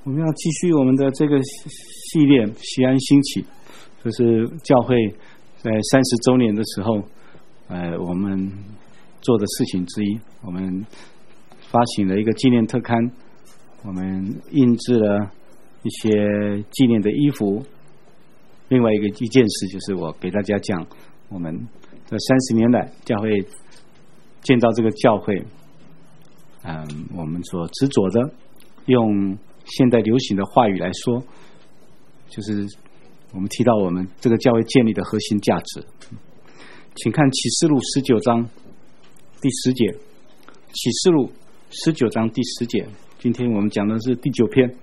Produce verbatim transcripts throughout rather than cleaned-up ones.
我们要继续我们的这个系列西安兴起，就是教会在三十周年的时候，呃，我们做的事情之一。我们发行了一个纪念特刊，我们印制了一些纪念的衣服。另外一个一件事就是我给大家讲，我们这三十年来教会建造这个教会，嗯，我们所执着的，用现代流行的话语来说，就是我们提到我们这个教会建立的核心价值。请看启示录十九章第十节，启示录十九章第十节，今天我们讲的是第九篇，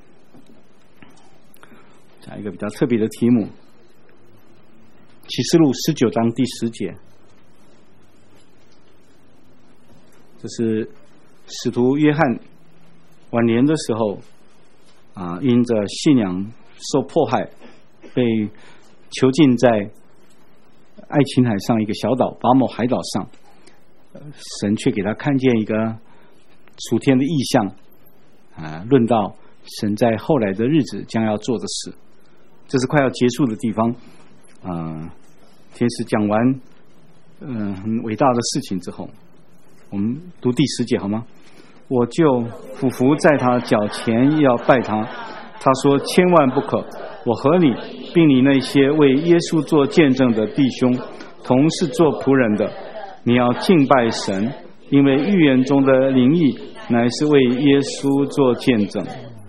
讲一个比较特别的题目。启示录十九章第十节，这是使徒约翰晚年的时候啊，因着信仰受迫害，被囚禁在爱琴海上一个小岛巴某海岛上，神却给他看见一个属天的异象啊，论到神在后来的日子将要做的事。这是快要结束的地方啊，天使讲完嗯、呃、很伟大的事情之后，我们读第十节好吗？我就俯伏在他脚前要拜他，他说千万不可，我和你并你那些为耶稣做见证的弟兄同是做仆人的，你要敬拜神，因为预言中的灵意乃是为耶稣做见证。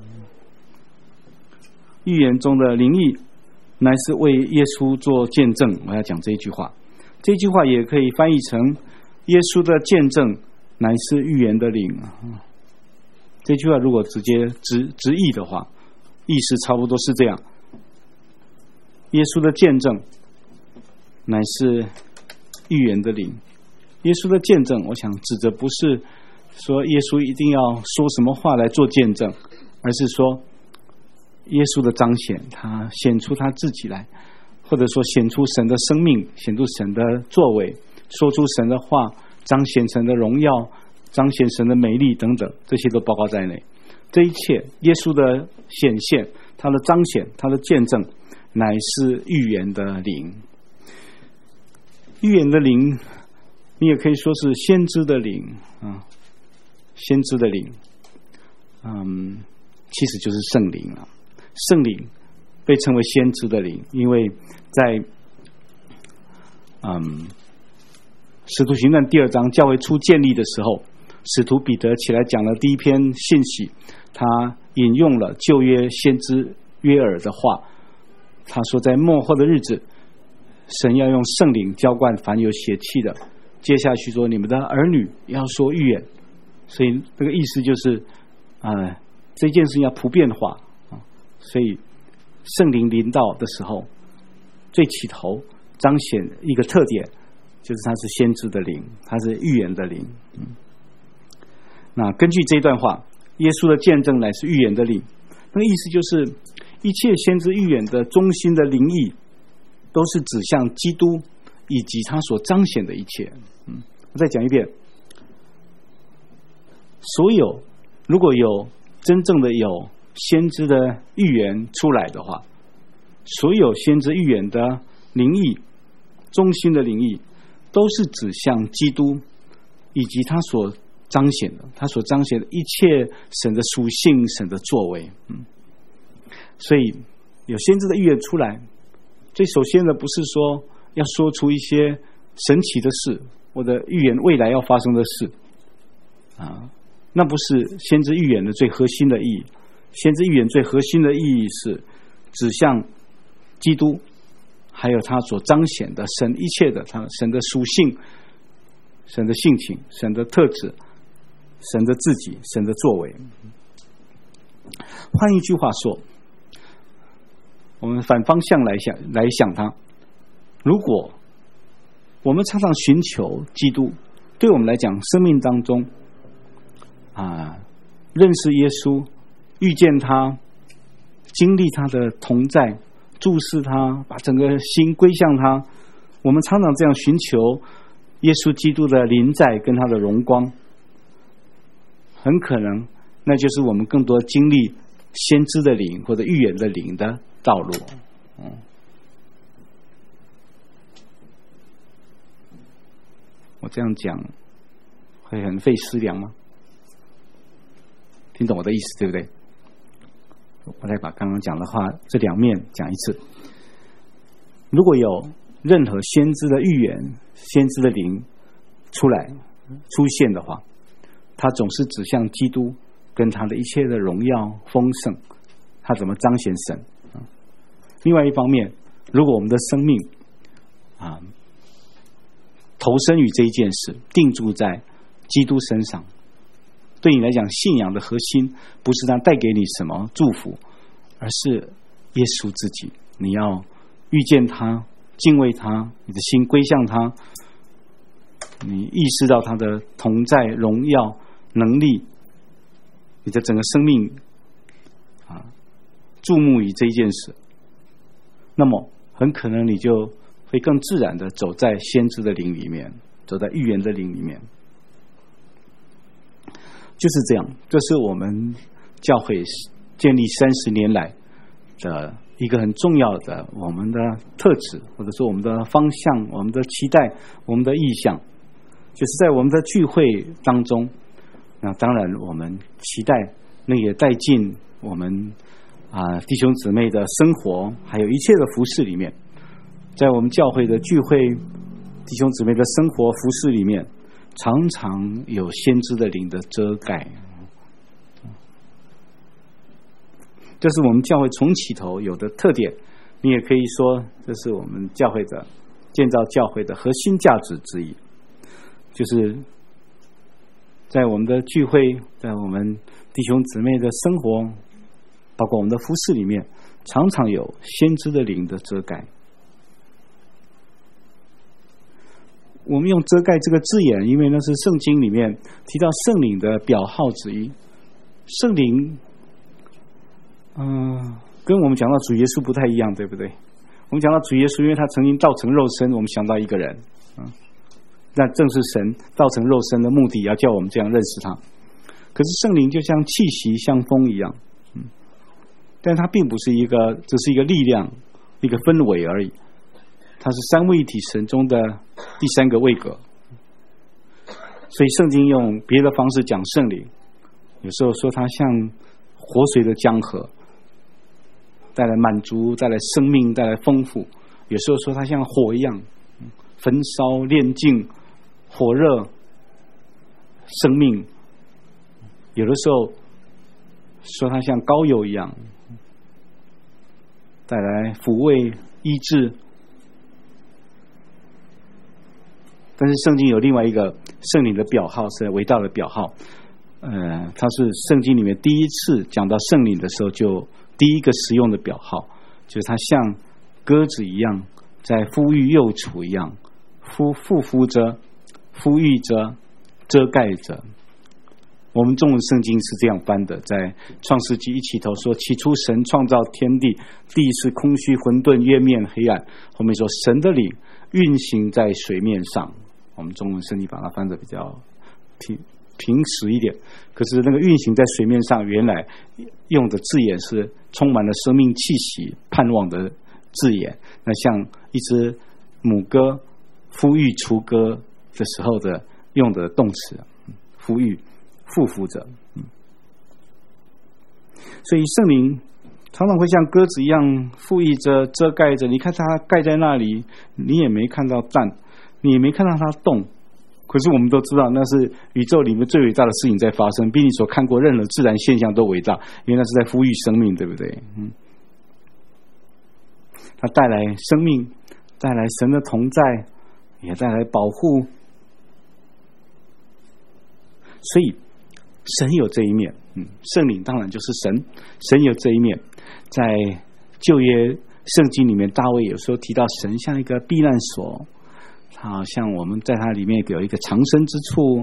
预言中的灵意乃是为耶稣做见证。我要讲这一句话，这句话也可以翻译成耶稣的见证乃是预言的灵。这句话如果直接直直译的话，意思差不多是这样：耶稣的见证乃是预言的灵。耶稣的见证，我想指的不是说耶稣一定要说什么话来做见证，而是说耶稣的彰显，他显出他自己来，或者说显出神的生命，显出神的作为，说出神的话，彰显神的荣耀，彰显神的美丽等等，这些都包括在内。这一切耶稣的显现，他的彰显，他的见证，乃是预言的灵。预言的灵，你也可以说是先知的灵啊，先知的灵，嗯，其实就是圣灵啊。圣灵被称为先知的灵，因为在嗯使徒行传第二章教会初建立的时候，使徒彼得起来讲了第一篇信息，他引用了旧约先知约珥的话，他说在末后的日子，神要用圣灵浇灌凡有血气的，接下去说你们的儿女要说预言。所以这个意思就是呃这件事情要普遍化。所以圣灵临到的时候，最起头彰显一个特点，就是它是先知的灵，它是预言的灵。嗯，那根据这段话，耶稣的见证乃是预言的灵，那个意思就是一切先知预言的中心的灵意都是指向基督以及他所彰显的一切。嗯，我再讲一遍，所有如果有真正的有先知的预言出来的话，所有先知预言的灵意，中心的灵意，都是指向基督以及他所彰显的，他所彰显的一切神的属性、神的作为。嗯，所以有先知的预言出来，最首先的不是说要说出一些神奇的事，或者预言未来要发生的事啊，那不是先知预言的最核心的意义。先知预言最核心的意义是指向基督，还有他所彰显的神一切的他神的属性、神的性情、神的特质、神的自己、神的作为。换一句话说，我们反方向来想来想它，如果我们常常寻求基督，对我们来讲生命当中啊，认识耶稣，遇见他，经历他的同在，注视他，把整个心归向他，我们常常这样寻求耶稣基督的临在跟他的荣光，很可能那就是我们更多经历先知的灵或者预言的灵的道路。嗯，我这样讲会很费思量吗？听懂我的意思对不对？我再把刚刚讲的话这两面讲一次。如果有任何先知的预言、先知的灵出来出现的话，他总是指向基督跟他的一切的荣耀丰盛，他怎么彰显神。另外一方面，如果我们的生命啊投身于这一件事，定住在基督身上，对你来讲信仰的核心不是他带给你什么祝福，而是耶稣自己。你要遇见他，敬畏他，你的心归向他，你意识到他的同在、荣耀、能力，你的整个生命啊注目于这一件事，那么很可能你就会更自然的走在先知的灵里面，走在预言的灵里面。就是这样，这是我们教会建立三十年来的一个很重要的我们的特质，或者说我们的方向、我们的期待、我们的意向，就是在我们的聚会当中，那当然我们期待那也带进我们啊弟兄姊妹的生活，还有一切的服事里面，在我们教会的聚会弟兄姊妹的生活服事里面，常常有先知的灵的遮盖。这是我们教会从起头有的特点，你也可以说这是我们教会的建造教会的核心价值之一，就是在我们的聚会，在我们弟兄姊妹的生活，包括我们的服事里面，常常有先知的灵的遮盖。我们用遮盖这个字眼，因为那是圣经里面提到圣灵的表号之一。圣灵嗯、呃，跟我们讲到主耶稣不太一样，对不对？我们讲到主耶稣，因为他曾经道成肉身，我们想到一个人，嗯，那正是神道成肉身的目的，要叫我们这样认识他。可是圣灵就像气息、像风一样，嗯，但它并不是一个，只是一个力量、一个氛围而已。它是三位一体神中的第三个位格，所以圣经用别的方式讲圣灵，有时候说它像活水的江河，带来满足，带来生命，带来丰富；有时候说它像火一样，焚烧、炼净、火热、生命；有的时候说它像膏油一样，带来抚慰、医治。但是圣经有另外一个圣灵的表号，是伟大的表号，呃，它是圣经里面第一次讲到圣灵的时候就第一个使用的表号，就是它像鸽子一样在孵育幼雏一样，孵匍匐着、孵育着、遮盖着。我们中文圣经是这样翻的，在创世纪一起头说，起初神创造天地，地是空虚混沌，月面黑暗。后面说神的灵运行在水面上，我们中文圣经把它翻得比较平平实一点，可是那个运行在水面上原来用的字眼是充满了生命气息、盼望的字眼，那像一只母鸽孵育雏鸽的时候的用的动词，孵育、匍匐着。所以圣灵常常会像鸽子一样孵育着、遮盖着，你看它盖在那里，你也没看到蛋，你也没看到它动，可是我们都知道那是宇宙里面最伟大的事情在发生，比你所看过任何自然现象都伟大，因为那是在孵育生命，对不对？嗯，它带来生命，带来神的同在，也带来保护。所以神有这一面，嗯，圣灵当然就是神，神有这一面。在旧约圣经里面，大卫有时候提到神像一个避难所，他好像我们在他里面有一个藏身之处。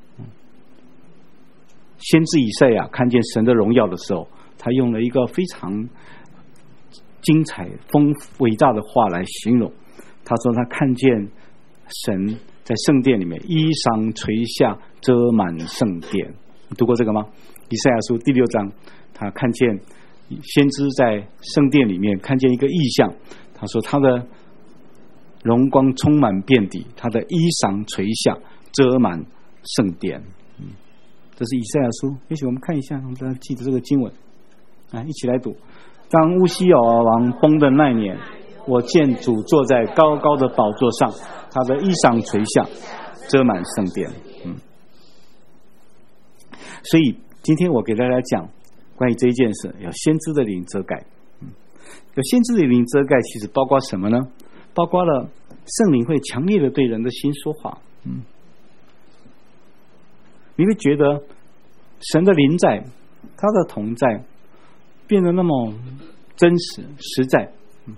先知以赛亚看见神的荣耀的时候，他用了一个非常精彩、丰伟大的话来形容。他说他看见神在圣殿里面，衣裳垂下，遮满圣殿。你读过这个吗？ 以赛亚书第六章，他看见先知在圣殿里面看见一个异象，他说他的荣光充满遍地，他的衣裳垂下，遮满圣殿。嗯，这是以赛亚书。也许我们看一下，我们大家记得这个经文啊，一起来读。当乌西雅王崩的那年，我见主坐在高高的宝座上，他的衣裳垂下，遮满圣殿。嗯，所以今天我给大家讲关于这一件事，有先知的灵遮盖。嗯，有先知的灵遮盖，其实包括什么呢？包括了圣灵会强烈的对人的心说话。嗯，你会觉得神的临在，他的同在变得那么真实实在。嗯，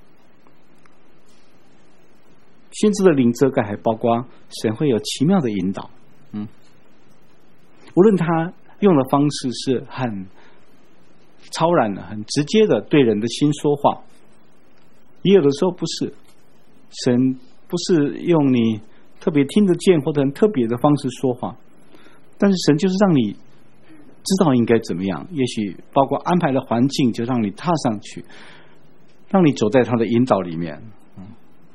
先知的灵遮盖还包括神会有奇妙的引导。嗯，无论他用的方式是很超然的、很直接的对人的心说话，也有的时候不是。神不是用你特别听得见或者很特别的方式说话，但是神就是让你知道应该怎么样，也许包括安排的环境就让你踏上去，让你走在他的引导里面。嗯，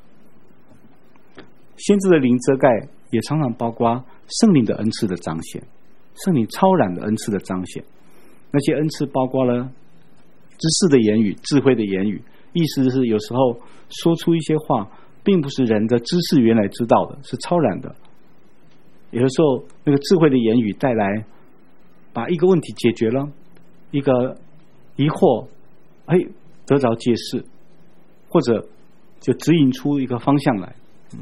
先知的灵遮盖也常常包括圣灵的恩赐的彰显，圣灵超然的恩赐的彰显。那些恩赐包括了知识的言语、智慧的言语，意思是有时候说出一些话并不是人的知识原来知道的，是超然的。有的时候那个智慧的言语带来把一个问题解决了，一个疑惑哎得着解释，或者就指引出一个方向来。嗯，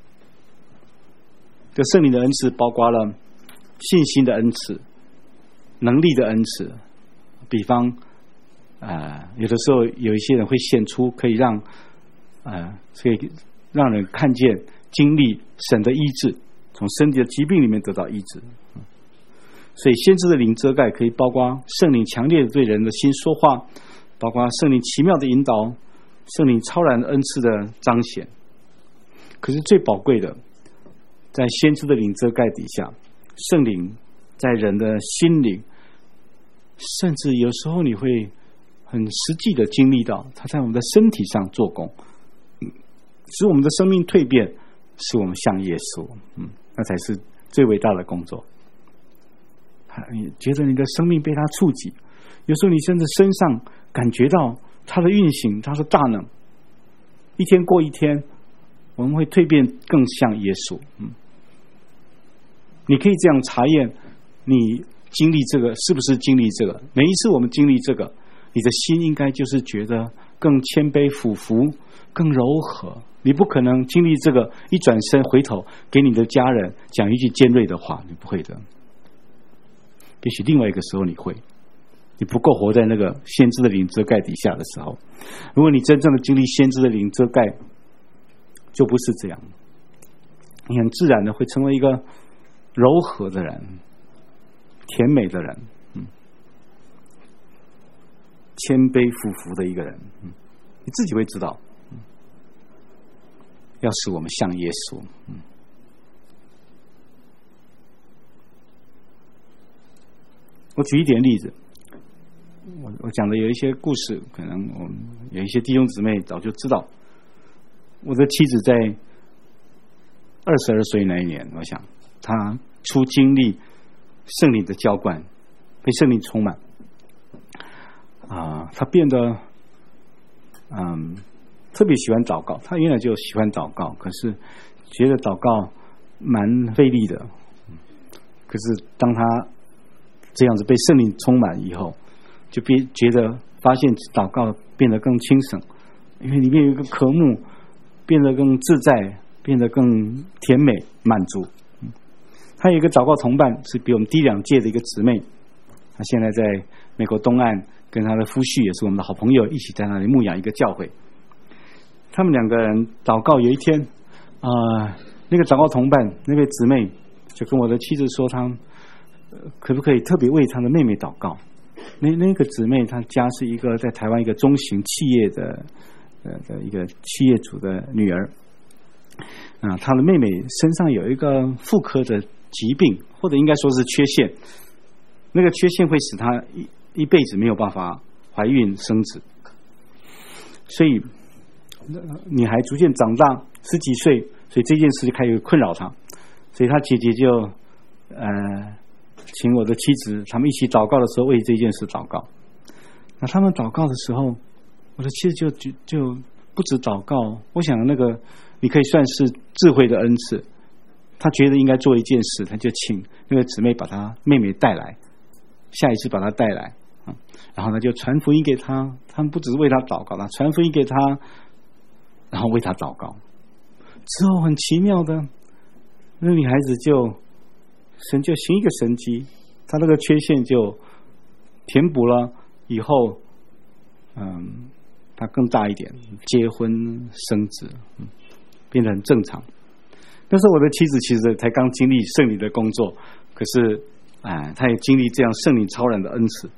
这圣灵的恩赐包括了信心的恩赐、能力的恩赐。比方呃，有的时候有一些人会显出可以让呃，可以让人看见经历神的医治，从身体的疾病里面得到医治。所以先知的灵遮盖可以包括圣灵强烈的对人的心说话，包括圣灵奇妙的引导，圣灵超然的恩赐的彰显。可是最宝贵的，在先知的灵遮盖底下，圣灵在人的心灵，甚至有时候你会很实际的经历到他在我们的身体上做工，使我们的生命蜕变，使我们像耶稣。嗯，那才是最伟大的工作。你觉得你的生命被他触及，有时候你甚至身上感觉到他的运行，他的大能。一天过一天，我们会蜕变更像耶稣。嗯，你可以这样查验你经历这个是不是经历这个。每一次我们经历这个，你的心应该就是觉得更谦卑俯伏，更柔和。你不可能经历这个一转身回头给你的家人讲一句尖锐的话，你不会的。也许另外一个时候你会，你不够活在那个先知的灵遮盖底下的时候。如果你真正的经历先知的灵遮盖，就不是这样，你很自然的会成为一个柔和的人，甜美的人，嗯，谦卑俯伏的一个人。嗯，你自己会知道。嗯，要使我们像耶稣。嗯，我举一点例子，我我讲的有一些故事，可能我们有一些弟兄姊妹早就知道。我的妻子在二十二岁那一年，我想她初经历圣灵的浇灌，被圣灵充满，啊、呃，她变得嗯特别喜欢祷告。她原来就喜欢祷告，可是觉得祷告蛮费力的。可是当她这样子被圣灵充满以后，就变觉得发现祷告变得更轻省，因为里面有一个渴慕，变得更自在，变得更甜美满足。嗯，他有一个祷告同伴，是比我们低两届的一个姊妹，她现在在美国东岸，跟她的夫婿也是我们的好朋友，一起在那里牧养一个教会。他们两个人祷告，有一天啊、呃，那个祷告同伴那位姊妹就跟我的妻子说，她可不可以特别为她的妹妹祷告？那那个姊妹她家是一个在台湾一个中型企业的呃的一个企业主的女儿啊，她的妹妹身上有一个妇科的疾病，或者应该说是缺陷， 那个缺陷会使她一一辈子没有办法怀孕生子，所以女孩逐渐长大，十几岁，所以这件事就开始困扰她，所以她姐姐就呃请我的妻子，他们一起祷告的时候为这件事祷告。那他们祷告的时候，我的妻子就就就不止祷告，我想那个你可以算是智慧的恩赐。她觉得应该做一件事，她就请那个姊妹把她妹妹带来，下一次把她带来，然后呢就传福音给她。他们不只是为她祷告，她传福音给她，然后为她祷告。之后很奇妙的，那女孩子就神就行一个神迹，她那个缺陷就填补了。以后，嗯，她更大一点，结婚生子，嗯，变得很正常。但是我的妻子其实才刚经历圣灵的工作，可是，哎，她也经历这样圣灵超然的恩赐。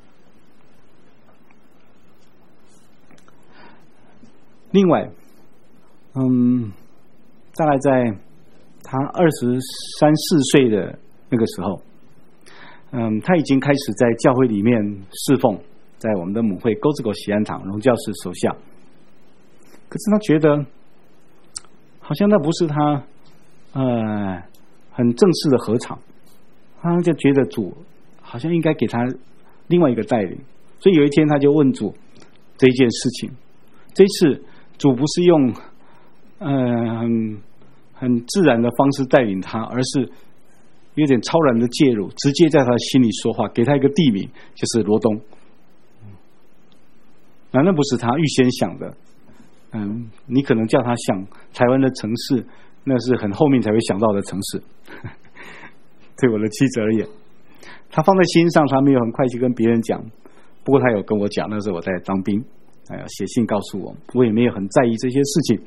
另外，嗯，大概在她二十三四岁的那个时候，嗯，她已经开始在教会里面侍奉，在我们的母会沟子口喜安堂荣教师手下。可是她觉得，好像那不是她。呃，很正式的合场，他就觉得主好像应该给他另外一个带领，所以有一天他就问主这一件事情。这一次主不是用呃很很自然的方式带领他，而是有点超然的介入，直接在他心里说话，给他一个地名，就是罗东。那那不是他预先想的，嗯，你可能叫他想台湾的城市。那是很后面才会想到的城市，对我的妻子而言，他放在心上，他没有很快去跟别人讲。不过他有跟我讲，那时候我在当兵，哎呀，写信告诉我，我也没有很在意这些事情。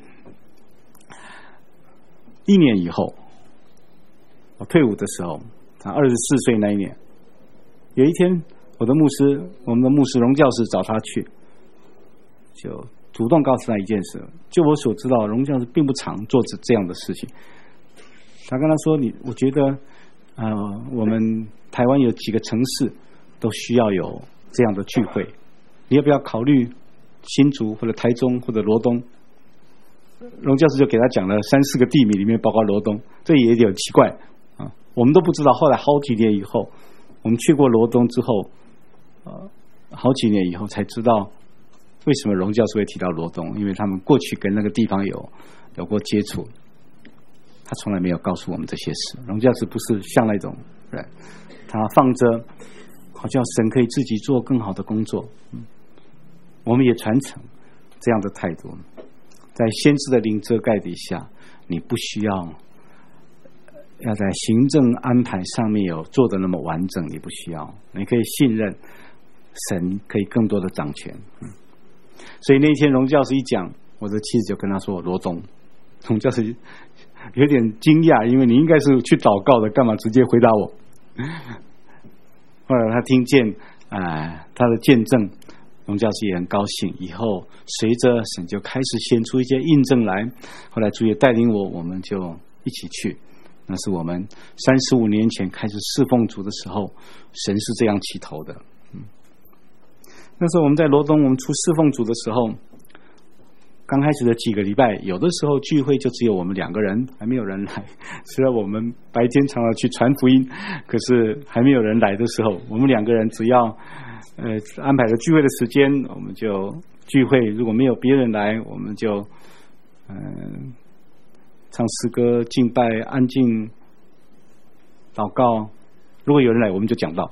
一年以后，我退伍的时候，他二十四岁那一年，有一天，我的牧师，我们的牧师荣教师找他去，就主动告诉他一件事，就我所知道，荣教师并不常做这样的事情。他跟他说：“你，我觉得，呃，我们台湾有几个城市都需要有这样的聚会，你要不要考虑新竹或者台中或者罗东？”荣教师就给他讲了三四个地名，里面包括罗东，这也有点奇怪啊，我们都不知道。后来好几年以后，我们去过罗东之后，呃，好几年以后才知道。为什么荣教师会提到罗东？因为他们过去跟那个地方有有过接触，他从来没有告诉我们这些事。荣教师不是像那种人，他放着好像神可以自己做更好的工作。嗯，我们也传承这样的态度，在先知的灵遮盖底下，你不需要要在行政安排上面有做的那么完整，你不需要，你可以信任神可以更多的掌权。嗯，所以那一天荣教师一讲，我的妻子就跟他说罗东。荣教师有点惊讶，因为你应该是去祷告的，干嘛直接回答我？后来他听见啊、呃、他的见证，荣教师也很高兴。以后随着神就开始显出一些印证来，后来主也带领我，我们就一起去。那是我们三十五年前开始侍奉主的时候，神是这样起头的。那时候我们在罗东，我们出侍奉主的时候，刚开始的几个礼拜，有的时候聚会就只有我们两个人，还没有人来。虽然我们白天常常去传福音，可是还没有人来的时候，我们两个人只要呃安排了聚会的时间，我们就聚会。如果没有别人来，我们就嗯、呃、唱诗歌、敬拜、安静、祷告。如果有人来，我们就讲道。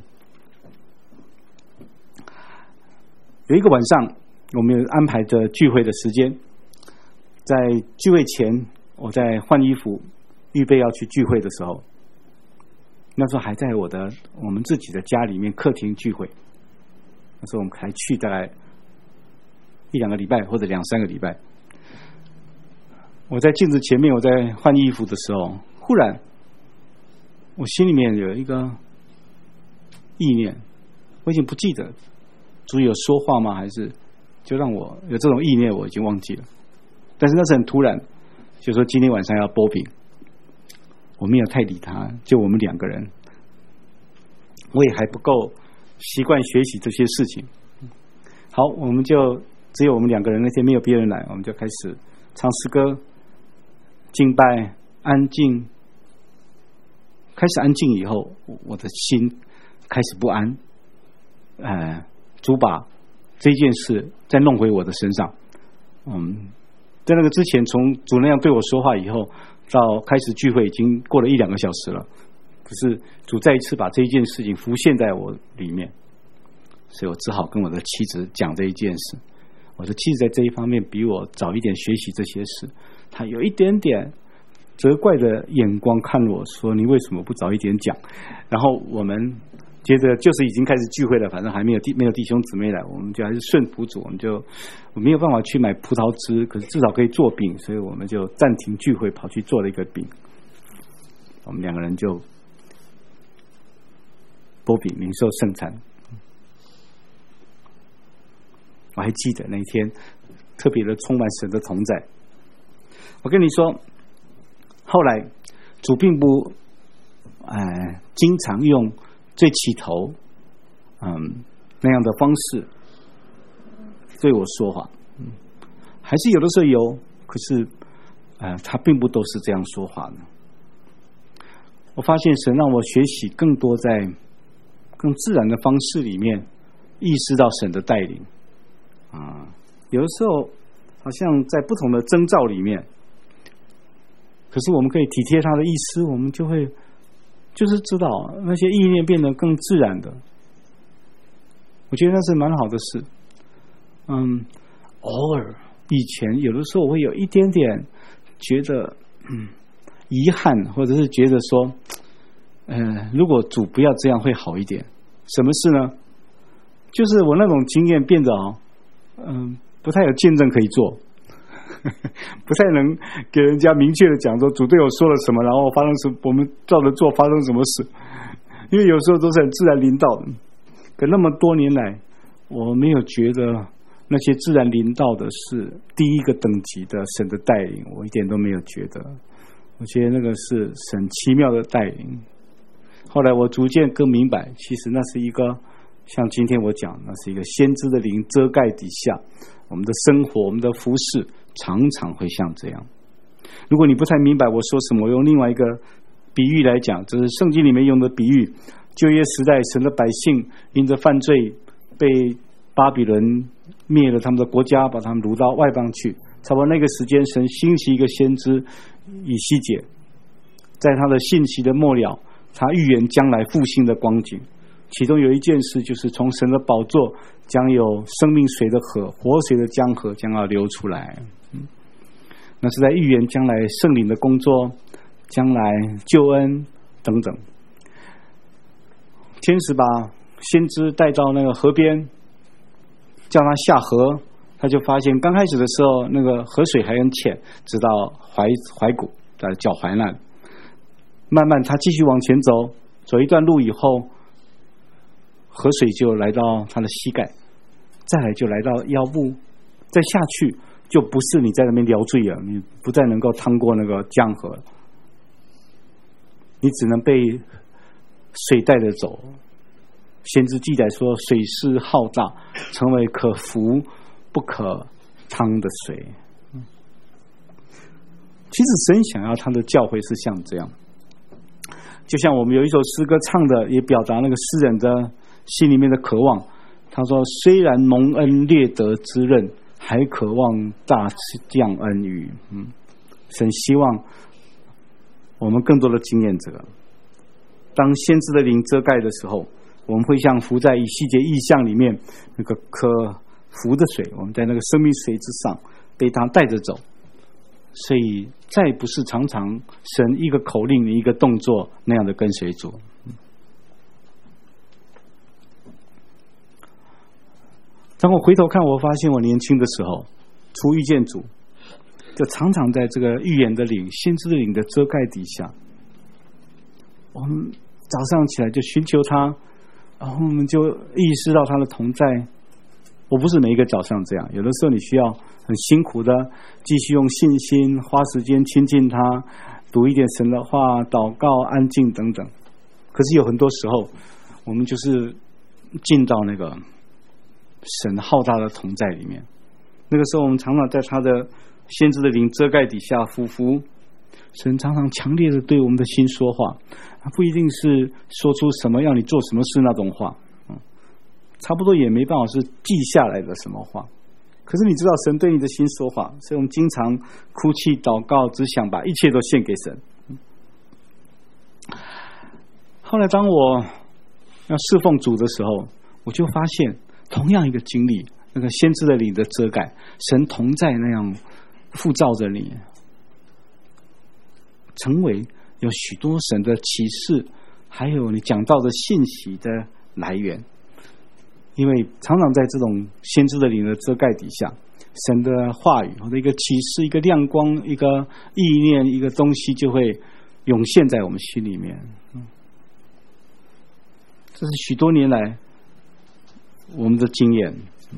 有一个晚上，我们有安排着聚会的时间。在聚会前，我在换衣服，预备要去聚会的时候，那时候还在我的我们自己的家里面客厅聚会。那时候我们才去大概一两个礼拜或者两三个礼拜。我在镜子前面，我在换衣服的时候，忽然我心里面有一个意念，我已经不记得主有说话吗？还是就让我有这种意念，我已经忘记了。但是那是很突然，就说今天晚上要剥饼，我没有太理他，就我们两个人。 我也还不够习惯学习这些事情。好，我们就只有我们两个人，那天没有别人来，我们就开始唱诗歌、敬拜、安静。开始安静以后，我的心开始不安。呃，主把这件事再弄回我的身上。嗯，在那个之前，从主那样对我说话以后，到开始聚会已经过了一两个小时了。可是主再一次把这一件事情浮现在我里面，所以我只好跟我的妻子讲这一件事。我的妻子在这一方面比我早一点学习这些事，她有一点点责怪的眼光看我说：“你为什么不早一点讲？”然后我们接着就是已经开始聚会了，反正还没有弟没有弟兄姊妹来，我们就还是顺服主，我们就我没有办法去买葡萄汁，可是至少可以做饼，所以我们就暂停聚会，跑去做了一个饼。我们两个人就剥饼领受圣餐。我还记得那一天特别的充满神的同在。我跟你说，后来主并不呃经常用最起头嗯那样的方式对我说话，嗯，还是有的时候有，可是呃他并不都是这样说话的。我发现神让我学习更多在更自然的方式里面意识到神的带领啊，有的时候好像在不同的征兆里面，可是我们可以体贴他的意思，我们就会就是知道那些意念变得更自然的。我觉得那是蛮好的事。嗯，偶尔以前有的时候我会有一点点觉得嗯遗憾，或者是觉得说呃如果主不要这样会好一点。什么事呢？就是我那种经验变得哦嗯不太有见证可以做，不太能给人家明确的讲说主对我说了什么，然后发生什么，我们照着做发生什么事。因为有时候都是很自然临到的，可那么多年来我没有觉得那些自然临到的是第一个等级的神的带领，我一点都没有觉得。我觉得那个是神奇妙的带领。后来我逐渐更明白，其实那是一个像今天我讲，那是一个先知的灵遮盖底下，我们的生活我们的服事常常会像这样。如果你不太明白我说什么，我用另外一个比喻来讲，这是圣经里面用的比喻。旧约时代神的百姓因着犯罪被巴比伦灭了他们的国家，把他们掳到外邦去，差不多那个时间神兴起一个先知以西结，在他的信息的末了，他预言将来复兴的光景。其中有一件事，就是从神的宝座将有生命水的河，活水的江河将要流出来。嗯，那是在预言将来圣灵的工作，将来救恩等等。天使把先知带到那个河边，叫他下河，他就发现刚开始的时候那个河水还很浅，直到踝踝骨在脚踝那里。慢慢他继续往前走，走一段路以后，河水就来到他的膝盖，再来就来到腰部，再下去就不是你在那边撩醉了，你不再能够趟过那个江河，你只能被水带着走。先知记载说，水势浩大，成为可浮不可趟的水。其实神想要他的教会是像这样，就像我们有一首诗歌唱的，也表达那个诗人的心里面的渴望。他说，虽然蒙恩略得之任，还渴望大降恩雨。嗯，神希望我们更多的经验这个。当先知的灵遮盖的时候，我们会像浮在以西结意象里面那个可浮的水，我们在那个生命水之上被他带着走。所以再不是常常神一个口令一个动作那样的跟随主。当我回头看，我发现我年轻的时候初遇见主，就常常在这个预言的灵先知的灵的遮盖底下，我们早上起来就寻求他，然后我们就意识到他的同在。我不是每一个早上这样，有的时候你需要很辛苦的继续用信心花时间亲近他，读一点神的话，祷告，安静等等。可是有很多时候我们就是进到那个神浩大的同在里面。那个时候我们常常在他的先知的灵遮盖底下匍匐，神常常强烈的对我们的心说话，他不一定是说出什么要你做什么事那种话，嗯，差不多也没办法是记下来的什么话，可是你知道神对你的心说话，所以我们经常哭泣祷告，只想把一切都献给神。后来当我要侍奉主的时候，我就发现同样一个经历，那个先知的灵的遮盖，神同在那样覆照着你，成为有许多神的启示，还有你讲到的信息的来源。因为常常在这种先知的灵的遮盖底下，神的话语或者一个启示，一个亮光，一个意念，一个东西就会涌现在我们心里面。这是许多年来我们的经验。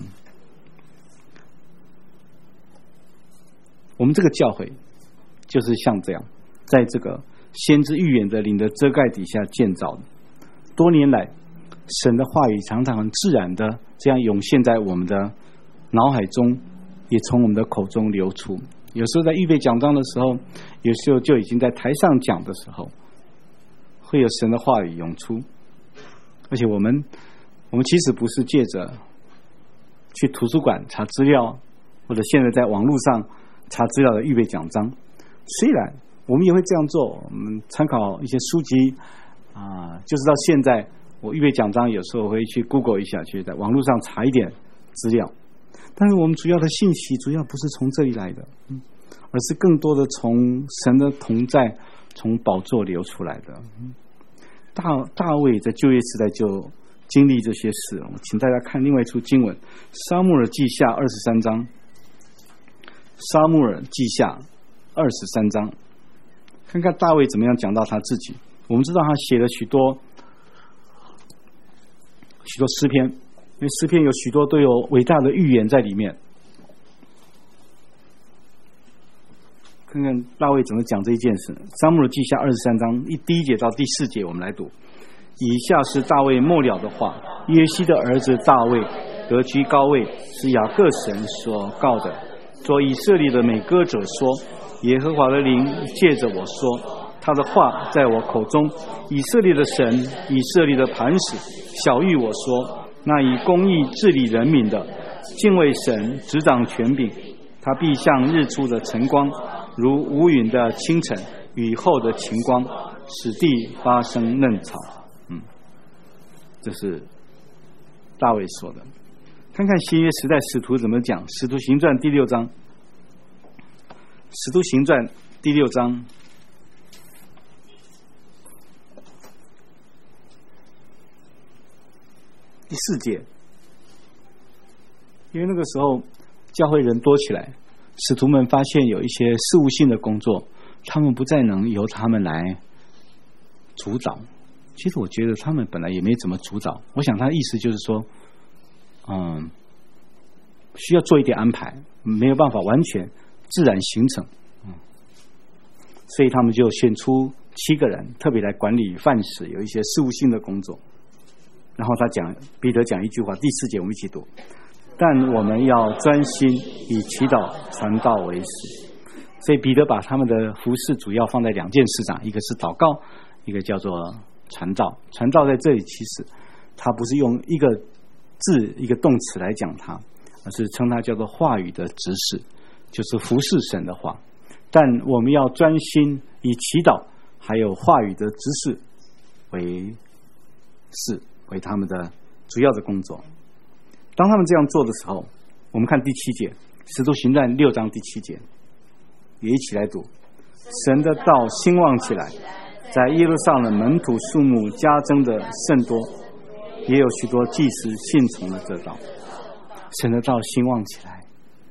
我们这个教会就是像这样，在这个先知预言的灵的遮盖底下建造的。多年来，神的话语常常很自然的这样涌现在我们的脑海中，也从我们的口中流出。有时候在预备讲章的时候，有时候就已经在台上讲的时候，会有神的话语涌出。而且我们我们其实不是借着去图书馆查资料，或者现在在网络上查资料的预备讲章，虽然我们也会这样做，我们参考一些书籍啊，就是到现在我预备讲章有时候会去 Google 一下，去在网络上查一点资料，但是我们主要的信息主要不是从这里来的，嗯，而是更多的从神的同在，从宝座流出来的。嗯，大大卫在旧约时代就经历这些事，我请大家看另外一处经文，撒母耳记下二十三章。撒母耳记下二十三章，看看大卫怎么样讲到他自己。我们知道他写了许多许多诗篇，因为诗篇有许多都有伟大的预言在里面。看看大卫怎么讲这一件事。撒母耳记下二十三章一第一节到第四节，我们来读。以下是大卫末了的话：耶西的儿子大卫得居高位，是雅各神所告的。做以色列的美歌者说：耶和华的灵借着我说，他的话在我口中。以色列的神，以色列的磐石，晓谕我说：那以公义治理人民的，敬畏神，执掌权柄，他必像日出的晨光，如无云的清晨，雨后的晴光，使地发生嫩草。嗯，这是大卫说的。看看新约时代使徒怎么讲。使徒行传第六章，使徒行传第六章第四节，因为那个时候教会人多起来，使徒们发现有一些事务性的工作，他们不再能由他们来主导。其实我觉得他们本来也没怎么主导，我想他的意思就是说嗯，需要做一点安排，没有办法完全自然形成，嗯，所以他们就选出七个人，特别来管理饭食，有一些事务性的工作。然后他讲，彼得讲一句话，第四节我们一起读：但我们要专心以祈祷传道为始。所以彼得把他们的服事主要放在两件事上，一个是祷告，一个叫做传道。传道在这里其实他不是用一个字一个动词来讲它，而是称它叫做话语的指示，就是服侍神的话。但我们要专心以祈祷还有话语的指示为事，为他们的主要的工作。当他们这样做的时候，我们看第七节，使徒行传六章第七节，也一起来读：神的道兴旺起来，在耶路撒冷门徒数目加增的甚多，也有许多祭司信从了这道。神的道兴旺起来，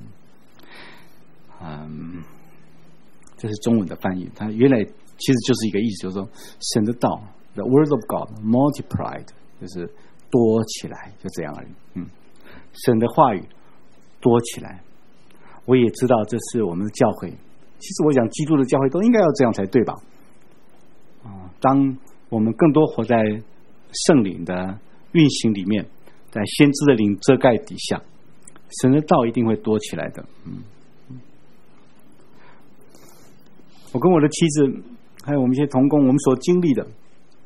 嗯，这是中文的翻译，它原来其实就是一个意思，就是说神的道 ，the word of God multiplied， 就是多起来，就这样而已。嗯，神的话语多起来，我也知道这是我们的教会。其实我想，基督的教会都应该要这样才对吧？啊，当我们更多活在圣灵的运行里面，在先知的灵遮盖底下，神的道一定会多起来的。嗯，我跟我的妻子还有我们一些同工，我们所经历的，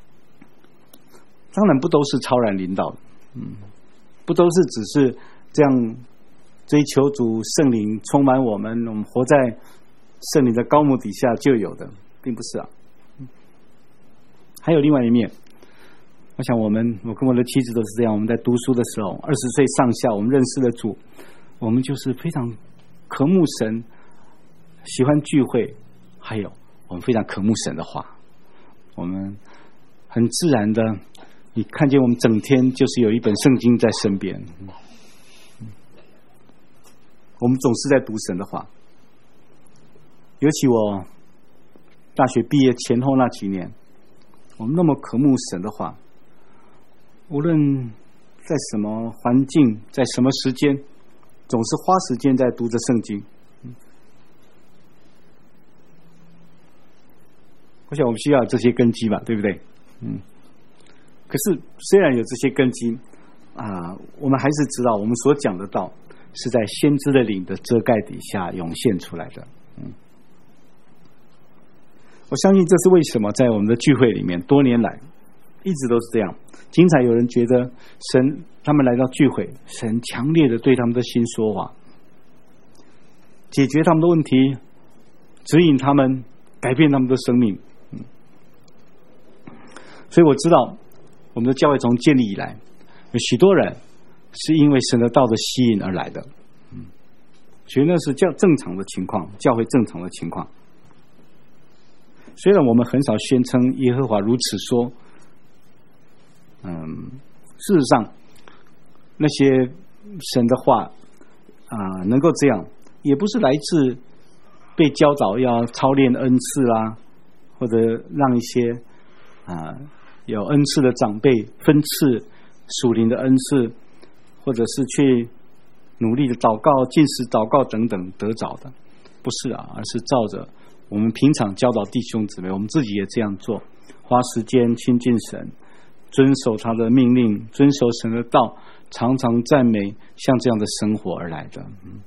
当然不都是超然领导的，嗯，不都是只是这样追求主圣灵充满我们，我们活在圣灵的高幕底下就有的，并不是啊。还有另外一面，我想我们我跟我的妻子都是这样，我们在读书的时候，二十岁上下，我们认识了主，我们就是非常渴慕神，喜欢聚会，还有我们非常渴慕神的话，我们很自然的，你看见我们整天就是有一本圣经在身边，我们总是在读神的话。尤其我大学毕业前后那几年，我们那么渴慕神的话，无论在什么环境，在什么时间，总是花时间在读着圣经。我想我们需要这些根基吧，对不对？嗯。可是虽然有这些根基啊，我们还是知道我们所讲的道是在先知的灵的遮盖底下涌现出来的。嗯。我相信这是为什么在我们的聚会里面多年来一直都是这样。经常有人觉得神他们来到聚会，神强烈的对他们的心说话，解决他们的问题，指引他们，改变他们的生命。嗯，所以我知道我们的教会从建立以来，有许多人是因为神的道的吸引而来的。嗯，所以那是较正常的情况，教会正常的情况。虽然我们很少宣称耶和华如此说，嗯，事实上那些神的话啊、呃，能够这样，也不是来自被教导要操练恩赐啦，或者让一些啊、呃、有恩赐的长辈分赐属灵的恩赐，或者是去努力的祷告、禁食祷告等等得着的，不是啊，而是照着我们平常教导弟兄姊妹，我们自己也这样做，花时间亲近神，遵守他的命令，遵守神的道，常常赞美，像这样的生活而来的。嗯，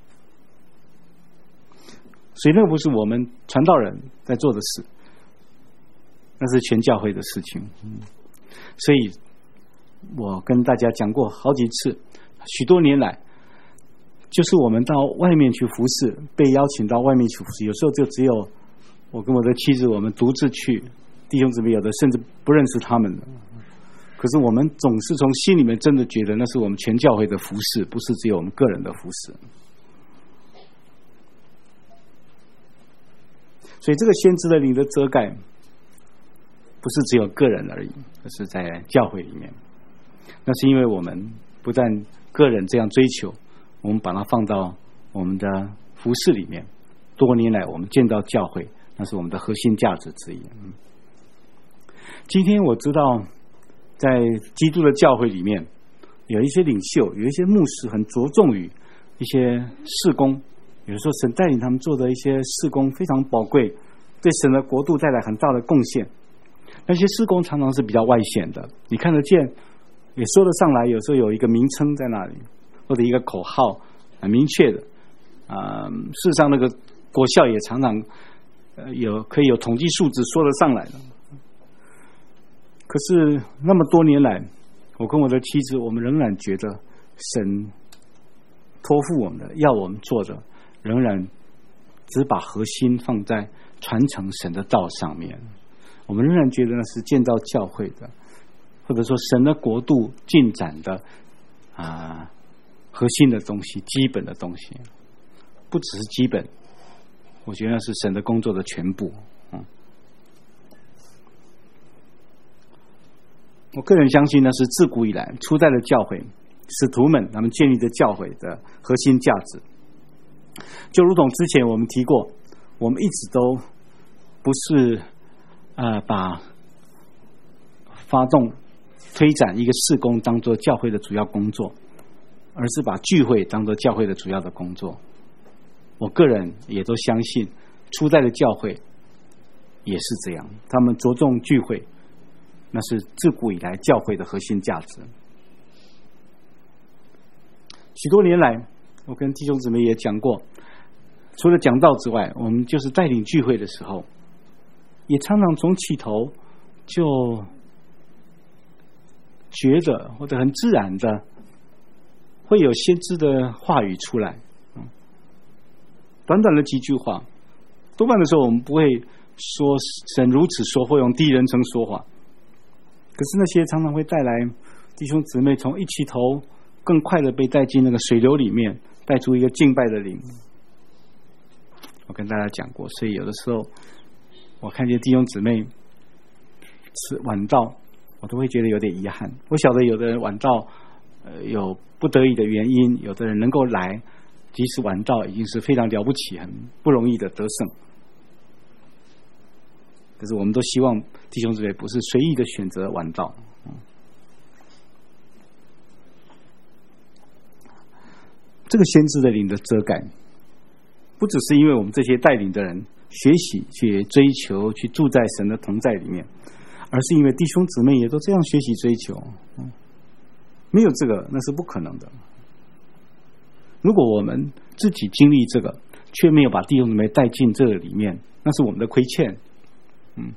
所以那不是我们传道人在做的事，那是全教会的事情。嗯，所以我跟大家讲过好几次，许多年来就是我们到外面去服侍，被邀请到外面去服侍，有时候就只有我跟我的妻子，我们独自去，弟兄姊妹有的甚至不认识他们的，可是我们总是从心里面真的觉得那是我们全教会的服侍，不是只有我们个人的服侍。所以这个先知的灵的遮盖不是只有个人而已，而是在教会里面。那是因为我们不但个人这样追求，我们把它放到我们的服事里面，多年来我们见到教会，那是我们的核心价值之一。嗯，今天我知道在基督的教会里面，有一些领袖，有一些牧师很着重于一些事工，有时候神带领他们做的一些事工非常宝贵，对神的国度带来很大的贡献。那些事工常常是比较外显的，你看得见，也说得上来，有时候有一个名称在那里，或者一个口号很明确的，啊、呃，事实上那个果效也常常呃有可以有统计数字说得上来的。可是那么多年来，我跟我的妻子，我们仍然觉得神托付我们的，要我们做的，仍然只把核心放在传承神的道上面。我们仍然觉得那是建造教会的，或者说神的国度进展的啊、呃、核心的东西，基本的东西，不只是基本，我觉得那是神的工作的全部。嗯，我个人相信那是自古以来初代的教会使徒们他们建立的教会的核心价值。就如同之前我们提过，我们一直都不是呃把发动推展一个事工当作教会的主要工作，而是把聚会当作教会的主要的工作。我个人也都相信初代的教会也是这样，他们着重聚会， 那是自古以来教会的核心价值。许多年来，我跟弟兄姊妹也讲过，除了讲道之外，我们就是带领聚会的时候，也常常从起头就觉得或者很自然的会有先知的话语出来，短短的几句话，多半的时候我们不会说神如此说，或用第一人称说话，可是那些常常会带来弟兄姊妹从一起头更快的被带进那个水流里面，带出一个敬拜的灵。我跟大家讲过，所以有的时候我看见弟兄姊妹吃晚到，我都会觉得有点遗憾。我晓得有的人晚到呃有不得已的原因，有的人能够来，即使晚到已经是非常了不起，很不容易的得胜。可是我们都希望弟兄姊妹不是随意的选择晚到。这个先知的灵的遮盖，不只是因为我们这些带领的人学习去追求去住在神的同在里面，而是因为弟兄姊妹也都这样学习追求。没有这个那是不可能的。如果我们自己经历这个，却没有把弟兄姊妹带进这个里面，那是我们的亏欠。嗯，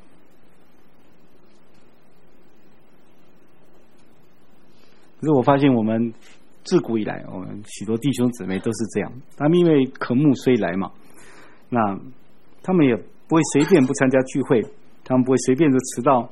可是我发现我们自古以来，我们许多弟兄姊妹都是这样，他们因为渴慕虽来嘛，那他们也不会随便不参加聚会，他们不会随便就迟到。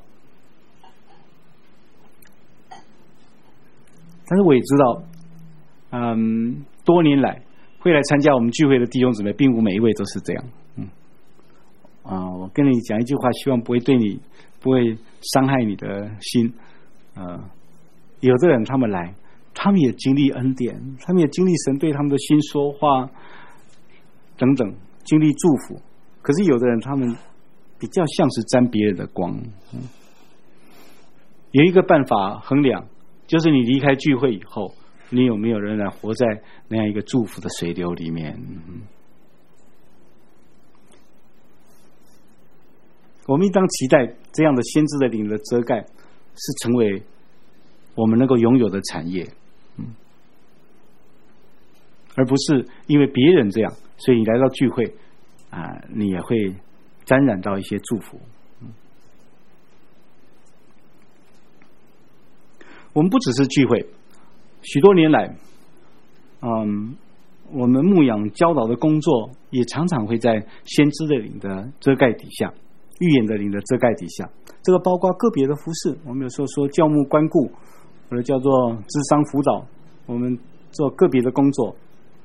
但是我也知道，嗯，多年来会来参加我们聚会的弟兄姊妹，并不每一位都是这样。嗯，啊，我跟你讲一句话，希望不会对你不会伤害你的心。呃，有的人他们来，他们也经历恩典，他们也经历神对他们的心说话等等，经历祝福。可是有的人他们比较像是沾别人的光。嗯，有一个办法衡量，就是你离开聚会以后，你有没有仍然活在那样一个祝福的水流里面。嗯，我们应当期待这样的先知的灵的遮盖是成为我们能够拥有的产业。嗯，而不是因为别人这样，所以你来到聚会啊，你也会沾染到一些祝福。嗯，我们不只是聚会，许多年来，嗯，我们牧养教导的工作也常常会在先知的灵的遮盖底下，预言的灵的遮盖底下。这个包括个别的服事，我们有时候说教牧关顾，或者叫做諮商辅导，我们做个别的工作。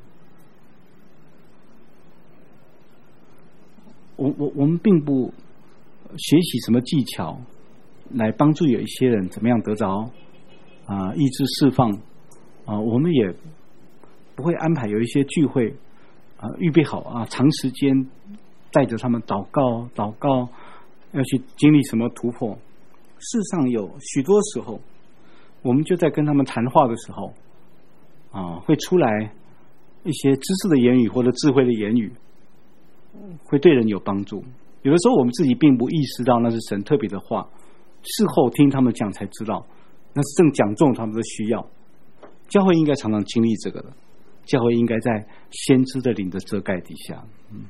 我我我们并不学习什么技巧来帮助有一些人怎么样得着啊意志释放啊，我们也不会安排有一些聚会啊预备好啊长时间带着他们祷告祷告，要去经历什么突破。事实上有许多时候，我们就在跟他们谈话的时候啊，会出来一些知识的言语或者智慧的言语，会对人有帮助。有的时候我们自己并不意识到那是神特别的话，事后听他们讲才知道，那是正讲中他们的需要。教会应该常常经历这个的，教会应该在先知的灵的遮盖底下。嗯，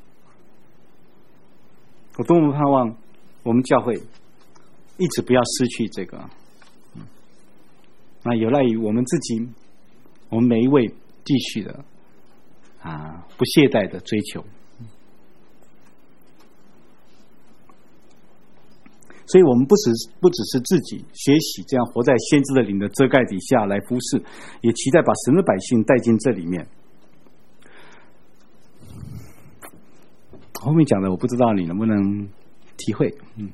我多么盼望我们教会一直不要失去这个。嗯，那有赖于我们自己，我们每一位继续的啊不懈怠的追求。所以我们不只不只是自己学习这样活在先知的灵的遮盖底下来服侍，也期待把神的百姓带进这里面。后面讲的我不知道你能不能体会。嗯，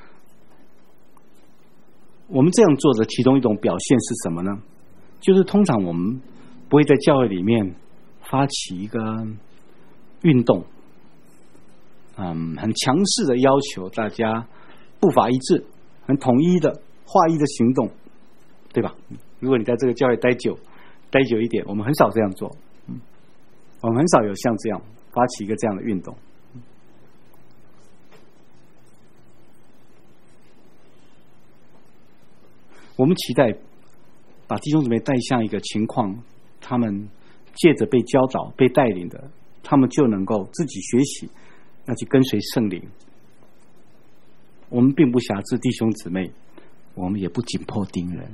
我们这样做的其中一种表现是什么呢？就是通常我们不会在教会里面发起一个运动，嗯，很强势的要求大家步伐一致，很统一的划一的行动，对吧？如果你在这个教会待久待久一点，我们很少这样做。嗯，我们很少有像这样发起一个这样的运动。 我们期待把弟兄姊妹带向一个情况，他们借着被教导、被带领的，他们就能够自己学习，要去跟随圣灵。我们并不辖制弟兄姊妹，我们也不紧迫盯人。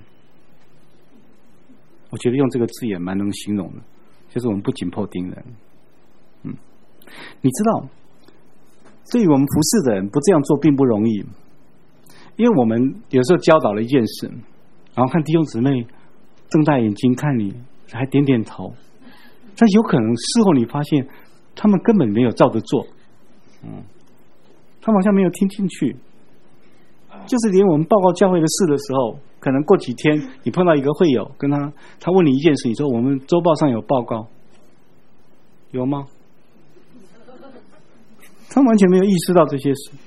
我觉得用这个字眼蛮能形容的，就是我们不紧迫盯人。嗯，你知道，对于我们服侍的人，不这样做并不容易，因为我们有时候教导了一件事，然后看弟兄姊妹瞪大眼睛看你，还点点头，但有可能事后你发现，他们根本没有照着做，嗯，他们好像没有听进去。就是连我们报告教会的事的时候，可能过几天你碰到一个会友，跟他他问你一件事，你说我们周报上有报告，有吗？他完全没有意识到这些事。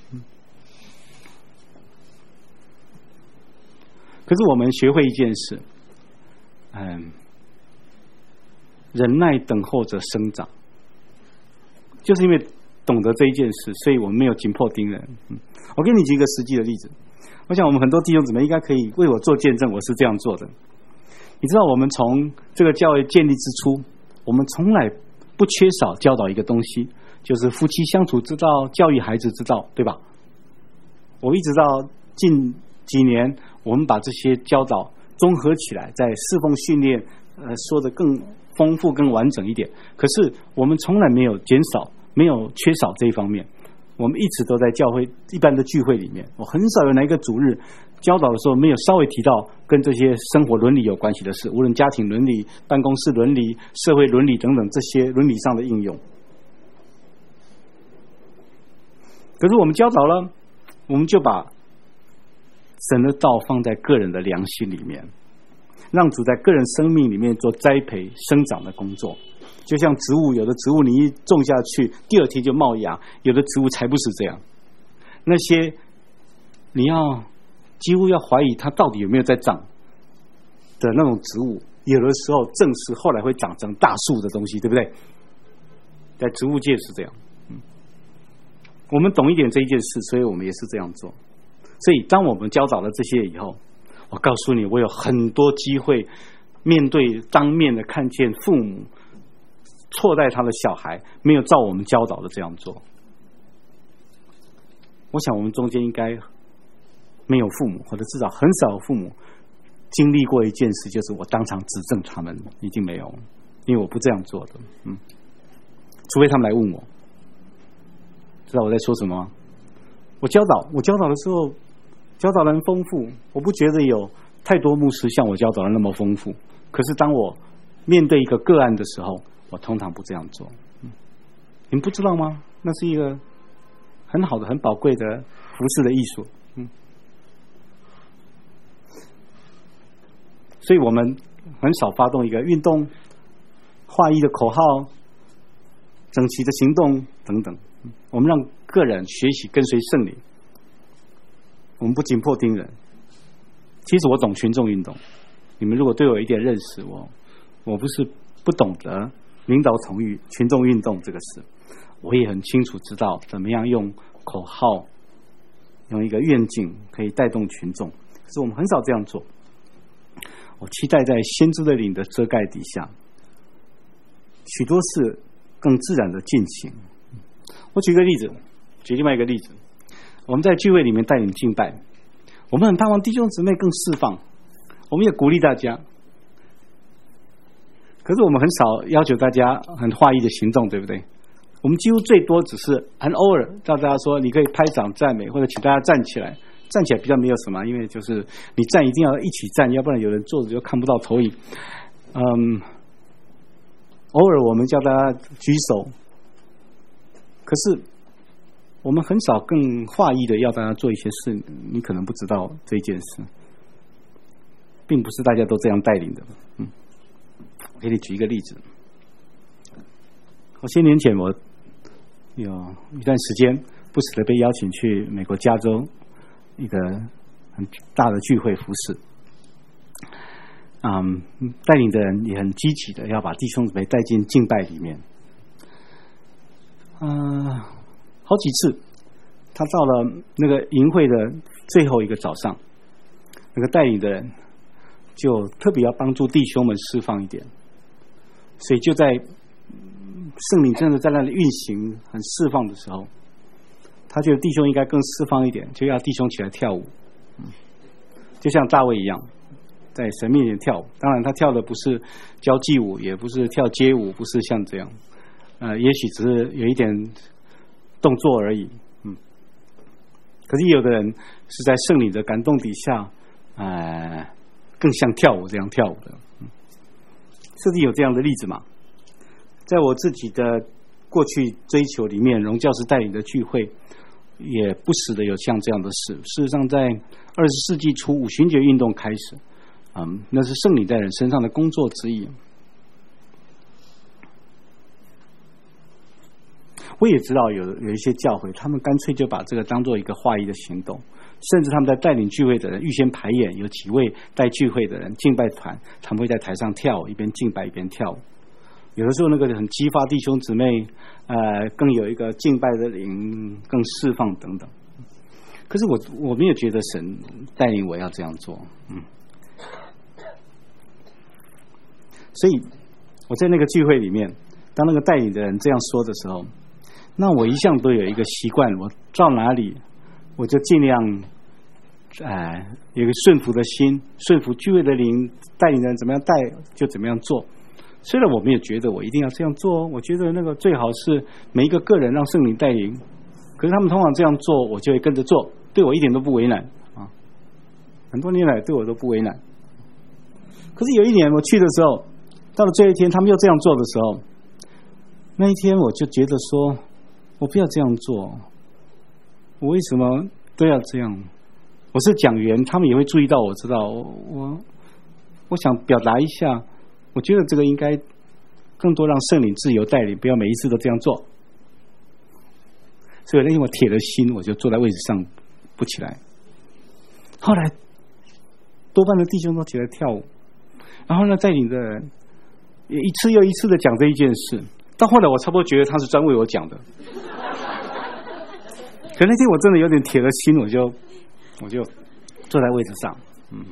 可是我们学会一件事，嗯，忍耐等候着生长，就是因为懂得这一件事，所以我们没有紧迫盯人。嗯，我给你举一个实际的例子。我想我们很多弟兄姊妹应该可以为我做见证，我是这样做的。你知道，我们从这个教会建立之初，我们从来不缺少教导一个东西，就是夫妻相处之道、教育孩子之道，对吧？我一直到近几年，我们把这些教导综合起来，在侍奉训练，呃，说得更丰富、更完整一点。可是我们从来没有减少，没有缺少这一方面。我们一直都在教会一般的聚会里面，我很少有哪一个主日教导的时候没有稍微提到跟这些生活伦理有关系的事，无论家庭伦理、办公室伦理、社会伦理等等这些伦理上的应用。可是我们教导了，我们就把神的道放在个人的良心里面，让主在个人生命里面做栽培生长的工作。就像植物，有的植物你一种下去，第二天就冒芽；有的植物才不是这样。那些你要几乎要怀疑它到底有没有在长的那种植物，有的时候正是后来会长成大树的东西，对不对？在植物界是这样。嗯，我们懂一点这一件事，所以我们也是这样做。所以当我们教导了这些以后，我告诉你，我有很多机会面对当面的看见父母错待他的小孩没有照我们教导的这样做。我想我们中间应该没有父母，或者至少很少有父母经历过一件事，就是我当场指正他们，一定没有，因为我不这样做的。嗯，除非他们来问我，知道我在说什么吗？我教导，我教导的时候，教导的很丰富，我不觉得有太多牧师像我教导的那么丰富。可是当我面对一个个案的时候，我通常不这样做。嗯，你们不知道吗？那是一个很好的、很宝贵的服事的艺术。嗯，所以我们很少发动一个运动、划一的口号、整齐的行动等等。我们让个人学习跟随圣灵，我们不紧迫盯人。其实我懂群众运动，你们如果对我有一点认识，我我不是不懂得领导统御群众运动这个事，我也很清楚知道怎么样用口号、用一个愿景可以带动群众。可是我们很少这样做。我期待在先知的灵的遮盖底下，许多事更自然的进行。我举个例子，举另外一个例子，我们在聚会里面带领敬拜，我们很盼望弟兄姊妹更释放，我们也鼓励大家。可是我们很少要求大家很划一的行动，对不对？我们几乎最多只是很偶尔叫大家说，你可以拍掌赞美，或者请大家站起来。站起来比较没有什么，因为就是你站一定要一起站，要不然有人坐着就看不到投影。嗯，偶尔我们叫大家举手，可是我们很少更划一的要大家做一些事，你可能不知道这件事，并不是大家都这样带领的。嗯，我给你举一个例子。我些年前我有一段时间不时的被邀请去美国加州一个很大的聚会服事，嗯，带领的人也很积极的要把弟兄姊妹带进敬拜里面。嗯、呃，好几次，他到了那个营会的最后一个早上，那个带领的人就特别要帮助弟兄们释放一点，所以就在圣灵真的在那里运行很释放的时候，他觉得弟兄应该更释放一点，就要弟兄起来跳舞，就像大卫一样在神面前跳舞。当然他跳的不是交际舞，也不是跳街舞，不是像这样，呃，也许只是有一点动作而已。嗯，可是有的人是在圣灵的感动底下，呃，更像跳舞这样跳舞的。嗯，甚至有这样的例子嘛？在我自己的过去追求里面，荣教师带领的聚会，也不时的有像这样的事。事实上，在二十世纪初五旬节运动开始，嗯，那是圣灵在人身上的工作之一。我也知道有有一些教会，他们干脆就把这个当做一个化义的行动，甚至他们在带领聚会的人预先排演，有几位带聚会的人敬拜团，他们会在台上跳舞，一边敬拜一边跳舞。有的时候那个很激发弟兄姊妹，呃，更有一个敬拜的灵，更释放等等。可是我我没有觉得神带领我要这样做，嗯。所以我在那个聚会里面，当那个带领的人这样说的时候，那我一向都有一个习惯，我到哪里我就尽量，呃，有一个顺服的心，顺服聚会的灵，带领人怎么样带就怎么样做。虽然我没有觉得我一定要这样做，我觉得那个最好是每一个个人让圣灵带领，可是他们通常这样做，我就会跟着做，对我一点都不为难啊。很多年来对我都不为难。可是有一年我去的时候，到了最后一天他们又这样做的时候，那一天我就觉得说，我不要这样做，我为什么都要这样？我是讲员，他们也会注意到，我知道我我想表达一下，我觉得这个应该更多让圣灵自由带领，不要每一次都这样做。所以那天我铁了心，我就坐在位置上不起来。后来多半的弟兄都起来跳舞，然后呢，带领的人也一次又一次的讲这一件事。到后来我差不多觉得他是专为我讲的，可那天我真的有点铁了心，我就我就坐在位置上，嗯。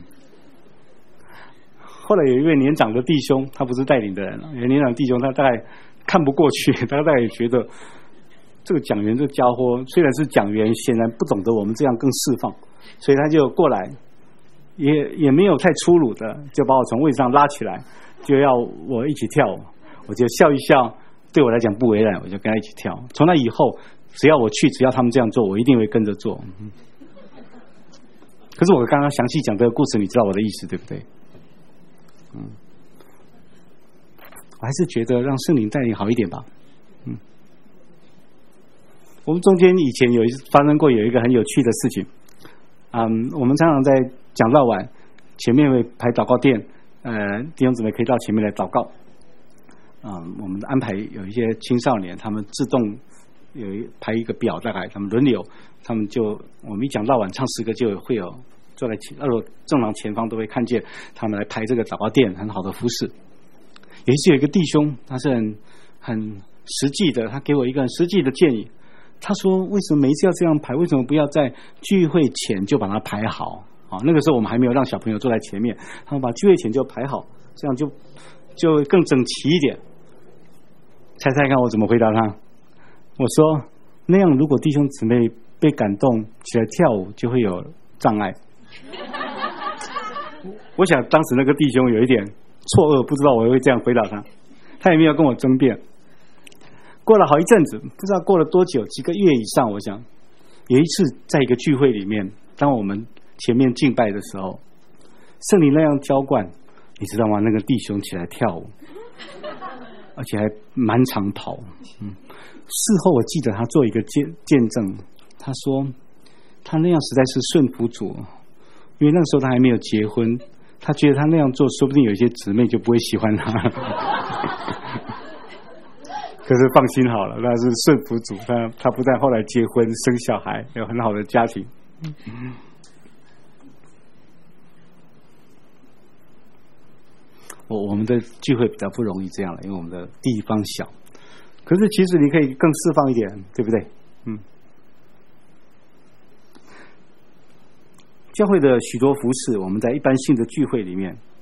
后来有一位年长的弟兄，他不是带领的人，有年长弟兄，他大概看不过去，他大概也觉得这个讲员这家伙虽然是讲员，显然不懂得我们这样更释放，所以他就过来，也也没有太粗鲁的，就把我从位置上拉起来，就要我一起跳舞。我就笑一笑，对我来讲不为然，我就跟他一起跳。从那以后，只要我去，只要他们这样做，我一定会跟着做。可是我刚刚详细讲这个故事，你知道我的意思对不对？嗯，我还是觉得让圣灵带领好一点吧。嗯，我们中间以前有一发生过有一个很有趣的事情。嗯，我们常常在讲道晚，前面会排祷告殿，呃，弟兄姊妹可以到前面来祷告。嗯，我们安排有一些青少年，他们自动有一排一个表，大概他们轮流，他们就我们一讲道晚唱诗歌，就会有坐在二楼正廊前方都会看见他们来排这个祷告殿，很好的服侍。有一次有一个弟兄，他是很很实际的，他给我一个很实际的建议。他说：“为什么每一次要这样排？为什么不要在聚会前就把它排好？啊，那个时候我们还没有让小朋友坐在前面，他们把聚会前就排好，这样就就更整齐一点。”猜猜看我怎么回答他？我说：“那样如果弟兄姊妹被感动起来跳舞，就会有障碍。”我想当时那个弟兄有一点错愕，不知道我会这样回答他，他也没有跟我争辩。过了好一阵子，不知道过了多久，几个月以上，我想有一次在一个聚会里面，当我们前面敬拜的时候，圣灵那样浇灌，你知道吗？那个弟兄起来跳舞，而且还满场跑。嗯，事后我记得他做一个见见证，他说他那样实在是顺服主，因为那个时候他还没有结婚，他觉得他那样做，说不定有一些姊妹就不会喜欢他。可是放心好了，那是顺服主，他他不但后来结婚生小孩，有很好的家庭。我我们的聚会比较不容易这样了，因为我们的地方小。可是其实你可以更释放一点，对不对？嗯。教会的许多服事，我们在一般性的聚会里面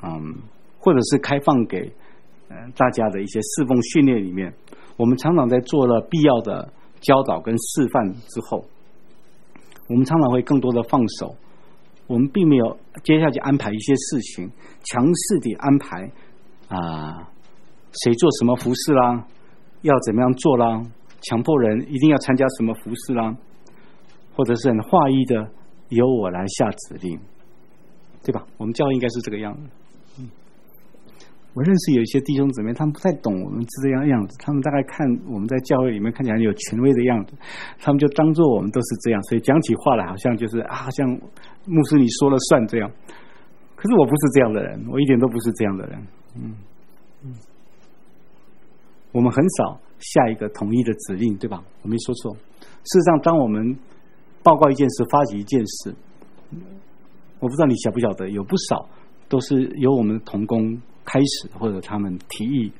嗯，或者是开放给呃大家的一些侍奉训练里面，我们常常在做了必要的教导跟示范之后，我们常常会更多的放手，我们并没有接下去安排一些事情，强势地安排啊，谁做什么服事啦，要怎么样做啦，强迫人一定要参加什么服事啦，或者是很划一的由我来下指令，对吧？我们教会应该是这个样子。嗯，我认识有一些弟兄姊妹，他们不太懂我们这样样子，他们大概看我们在教会里面看起来很有权威的样子，他们就当作我们都是这样，所以讲起话来好像就是啊，像牧师你说了算这样。可是我不是这样的人，我一点都不是这样的人。嗯嗯，我们很少下一个统一的指令，对吧？我没说错。事实上，当我们报告一件事，发起一件事，我不知道你晓不晓得，有不少都是由我们同工开始，或者他们提议。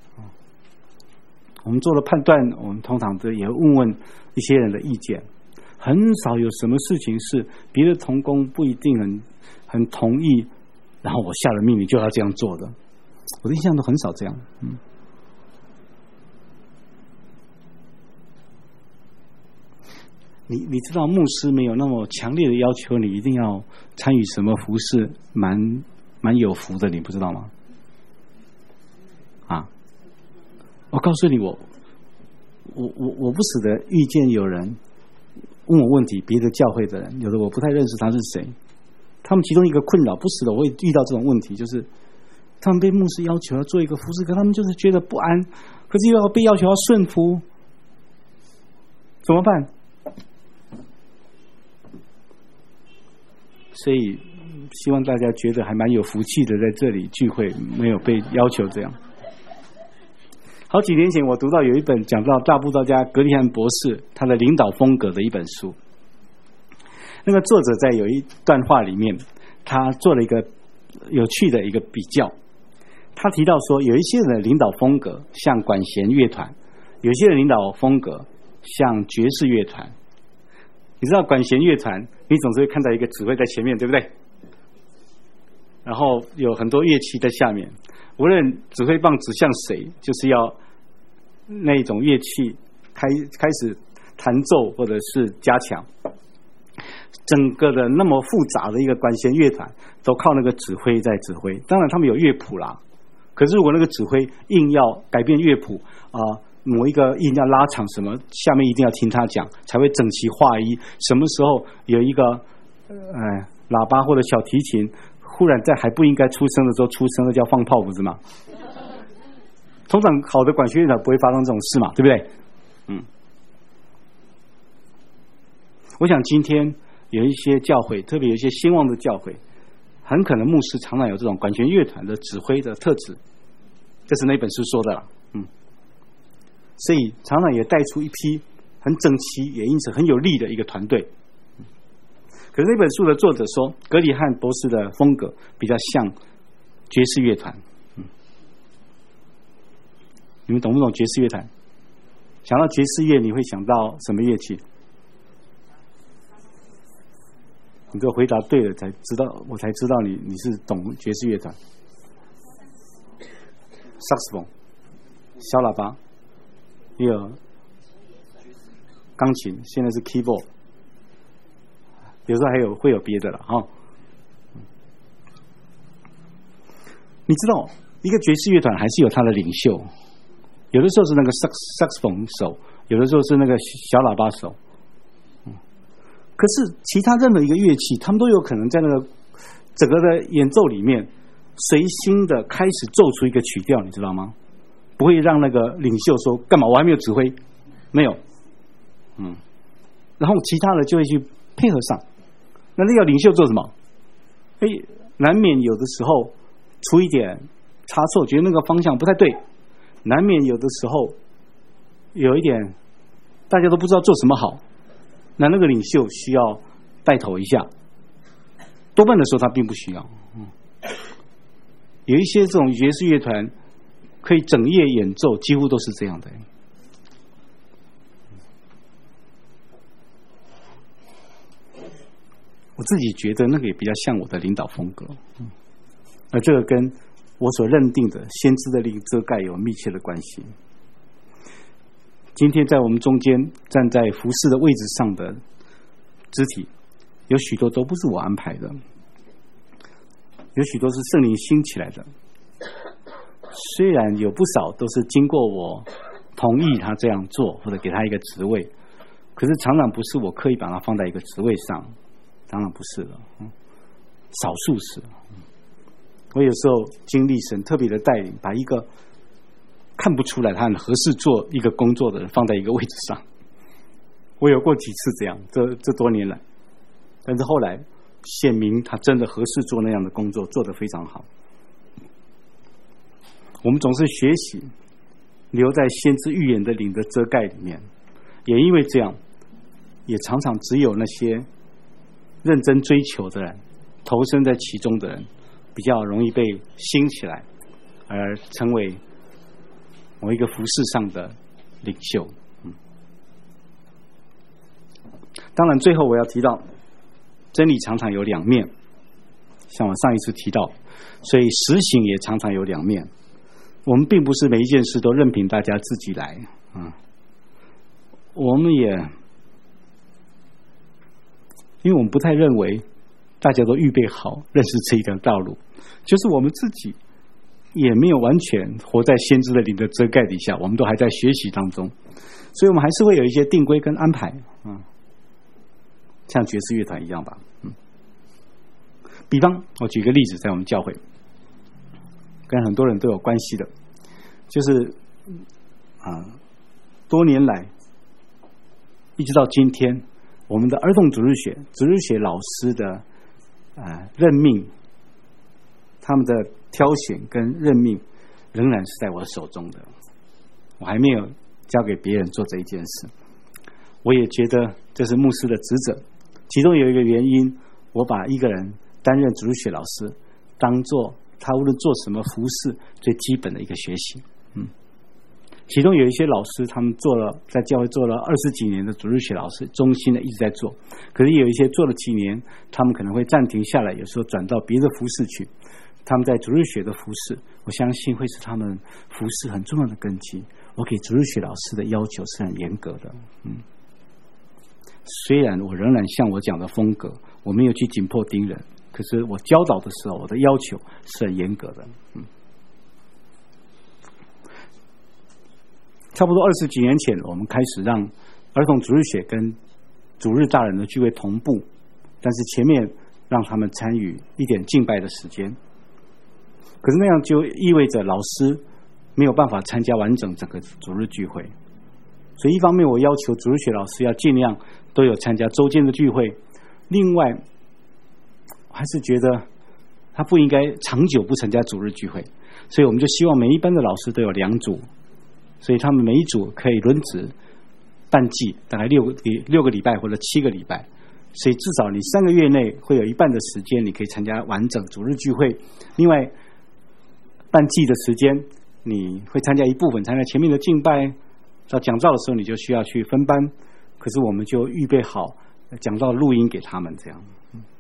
我们做了判断，我们通常都也问问一些人的意见。很少有什么事情是别的同工不一定很很同意，然后我下了命令就要这样做的。我的印象都很少这样。嗯。你你知道牧师没有那么强烈的要求你一定要参与什么服事，蛮蛮有福的，你不知道吗？啊，我告诉你，我我我我不死的遇见有人问我问题，别的教会的人，有的我不太认识他是谁，他们其中一个困扰，不死的我会遇到这种问题，就是他们被牧师要求要做一个服事，可他们就是觉得不安，可是又要被要求要顺服，怎么办？所以希望大家觉得还蛮有福气的，在这里聚会没有被要求这样。好几年前我读到有一本讲到大布道家格里汉博士他的领导风格的一本书，那个作者在有一段话里面，他做了一个有趣的一个比较。他提到说，有一些人的领导风格像管弦乐团，有些人领导风格像爵士乐团。你知道管弦乐团，你总是会看到一个指挥在前面，对不对？然后有很多乐器在下面，无论指挥棒指向谁，就是要那一种乐器开开始弹奏或者是加强。整个的那么复杂的一个管弦乐团，都靠那个指挥在指挥。当然他们有乐谱啦，可是如果那个指挥硬要改变乐谱啊。呃某一个音要拉长什么，下面一定要听他讲，才会整齐划一。什么时候有一个呃喇叭或者小提琴忽然在还不应该出声的时候出声了，叫放炮，不是吗？通常好的管弦乐团不会发生这种事嘛，对不对？嗯，我想今天有一些教会，特别有一些兴旺的教会，很可能牧师常常有这种管弦乐团的指挥的特质，这是那本书说的啦。嗯。所以常常也带出一批很整齐，也因此很有力的一个团队。可是那本书的作者说，格里汉博士的风格比较像爵士乐团。嗯，你们懂不懂爵士乐团？想到爵士乐，你会想到什么乐器？你给我回答对了，才知道我才知道你你是懂爵士乐团。萨克斯风、小喇叭。也有钢琴，现在是 keyboard， 有时候还有会有别的了哈。你知道，一个爵士乐团还是有他的领袖，有的时候是那个萨萨克斯风手，有的时候是那个小喇叭手。可是其他任何一个乐器，他们都有可能在那个整个的演奏里面，随心的开始奏出一个曲调，你知道吗？不会让那个领袖说干嘛？我还没有指挥，没有，嗯，然后其他的就会去配合上。那那个领袖做什么？哎，难免有的时候出一点差错，觉得那个方向不太对，难免有的时候有一点大家都不知道做什么好，那那个领袖需要带头一下。多半的时候他并不需要。嗯，有一些这种爵士乐团。可以整夜演奏，几乎都是这样的。我自己觉得那个也比较像我的领导风格。嗯， 而这个跟我所认定的先知的灵遮盖有密切的关系。今天在我们中间站在服侍的位置上的肢体，有许多都不是我安排的，有许多是圣灵兴起来的，虽然有不少都是经过我同意他这样做，或者给他一个职位，可是常常不是我刻意把他放在一个职位上，当然不是了，少数是。我有时候经历神特别的带领，把一个看不出来他很合适做一个工作的人放在一个位置上，我有过几次这样，这这多年来，但是后来显明他真的合适做那样的工作，做得非常好。我们总是学习留在先知预言的灵的遮盖里面，也因为这样，也常常只有那些认真追求的人，投身在其中的人，比较容易被兴起来，而成为某一个服事上的领袖。嗯，当然最后我要提到，真理常常有两面，像我上一次提到，所以实行也常常有两面。我们并不是每一件事都任凭大家自己来，嗯，我们也因为我们不太认为大家都预备好认识这一条道路，就是我们自己也没有完全活在先知的灵的遮盖底下，我们都还在学习当中，所以我们还是会有一些定规跟安排，嗯，像爵士乐团一样吧，嗯。比方我举个例子，在我们教会跟很多人都有关系的，就是啊，多年来一直到今天，我们的儿童主日学主日学老师的啊任命，他们的挑选跟任命仍然是在我手中的，我还没有交给别人做这一件事。我也觉得这是牧师的职责，其中有一个原因，我把一个人担任主日学老师当做他无论做什么服事最基本的一个学习。嗯，其中有一些老师，他们做了在教会做了二十几年的主日学老师，忠心的一直在做。可是有一些做了几年，他们可能会暂停下来，有时候转到别的服事去。他们在主日学的服事，我相信会是他们服事很重要的根基。我给主日学老师的要求是很严格的。嗯，虽然我仍然像我讲的风格，我没有去紧迫盯人，可是我教导的时候，我的要求是很严格的。嗯，差不多二十几年前，我们开始让儿童主日学跟主日大人的聚会同步，但是前面让他们参与一点敬拜的时间。可是那样就意味着老师没有办法参加完整整个主日聚会，所以一方面我要求主日学老师要尽量都有参加周间的聚会，另外我还是觉得他不应该长久不参加主日聚会，所以我们就希望每一班的老师都有两组，所以他们每一组可以轮值半季，大概六个六个礼拜或者七个礼拜，所以至少你三个月内会有一半的时间你可以参加完整主日聚会，另外半季的时间你会参加一部分，参加前面的敬拜，到讲道的时候你就需要去分班，可是我们就预备好讲道录音给他们这样。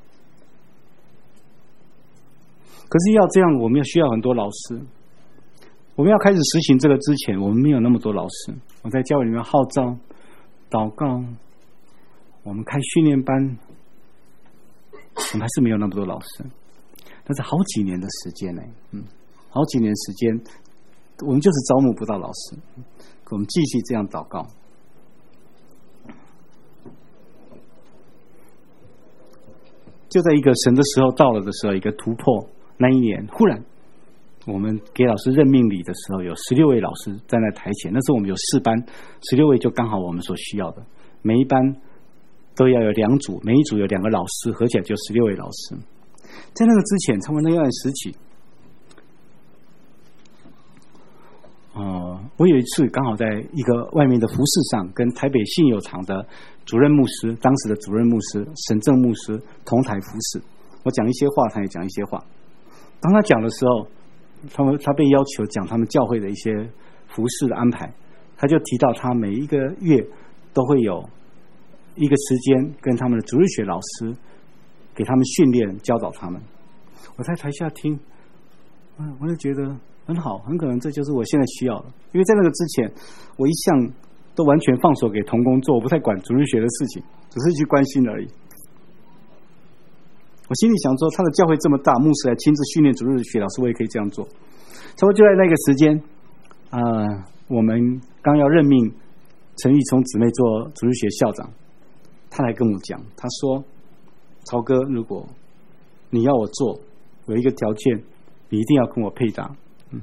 可是要这样，我们要需要很多老师。我们要开始实行这个之前，我们没有那么多老师。我在教会里面号召、祷告，我们开训练班，我们还是没有那么多老师。但是好几年的时间呢，嗯，好几年时间，我们就是招募不到老师。我们继续这样祷告。就在一个神的时候到了的时候，一个突破。那一年忽然我们给老师任命礼的时候，有十六位老师站在台前，那时候我们有四班，十六位就刚好我们所需要的，每一班都要有两组，每一组有两个老师，合起来就十六位老师。在那个之前，差不多那段时期，呃，我有一次刚好在一个外面的服事上，跟台北信友堂的主任牧师，当时的主任牧师沈正牧师同台服事，我讲一些话，他也讲一些话。当他讲的时候，他们他被要求讲他们教会的一些服事的安排，他就提到他每一个月都会有一个时间跟他们的主日学老师给他们训练教导他们。我在台下听， 嗯，我就觉得很好，很可能这就是我现在需要的。因为在那个之前，我一向都完全放手给同工做，我不太管主日学的事情，只是去关心而已。我心里想说，他的教会这么大，牧师来亲自训练主日学老师，我也可以这样做。差不多就在那个时间，啊、呃，我们刚要任命陈玉聪姊妹做主日学校长，他来跟我讲，他说：“曹哥，如果你要我做，有一个条件，你一定要跟我配搭。”嗯，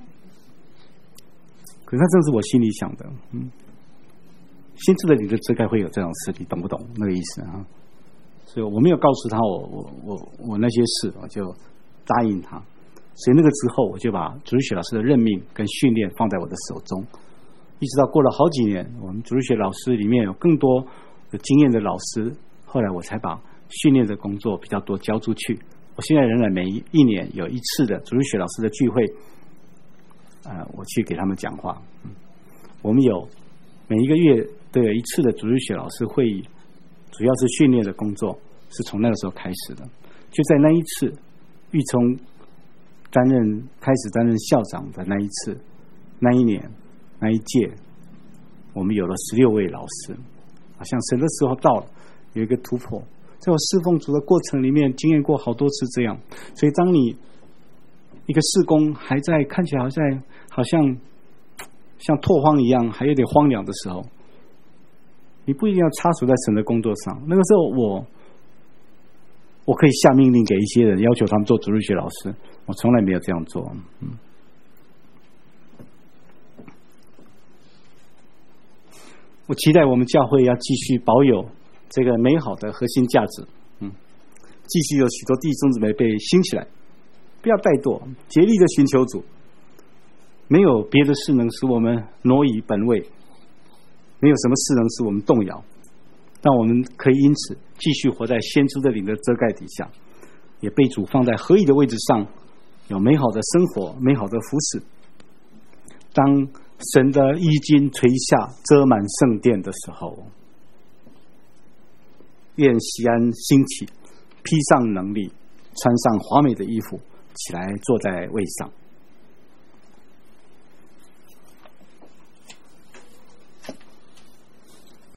可是那正是我心里想的，嗯，新制的领的遮盖会有这种事，你懂不懂那个意思啊？所以我没有告诉他我我我我那些事，我就答应他。所以那个之后，我就把主日学老师的任命跟训练放在我的手中，一直到过了好几年，我们主日学老师里面有更多有经验的老师，后来我才把训练的工作比较多交出去。我现在仍然每一年有一次的主日学老师的聚会，呃，我去给他们讲话。嗯，我们有每一个月都有一次的主日学老师会议，主要是训练的工作是从那个时候开始的。就在那一次，玉聪担任开始担任校长的那一次，那一年那一届，我们有了十六位老师，好像神的时候到了，有一个突破。在我侍奉主的过程里面，经验过好多次这样。所以当你一个事工还在看起来好像好像像拓荒一样，还有点荒凉的时候，你不一定要插手在神的工作上。那个时候我我可以下命令给一些人，要求他们做主日学老师，我从来没有这样做。嗯，我期待我们教会要继续保有这个美好的核心价值，嗯，继续有许多弟兄姊妹被兴起来，不要怠惰，竭力的寻求主。没有别的事能使我们挪移本位，没有什么事能使我们动摇，但我们可以因此继续活在先知的灵的遮盖底下，也被主放在合宜的位置上，有美好的生活，美好的服侍。当神的衣襟垂下遮满圣殿的时候，愿西安兴起，披上能力，穿上华美的衣服，起来坐在位上。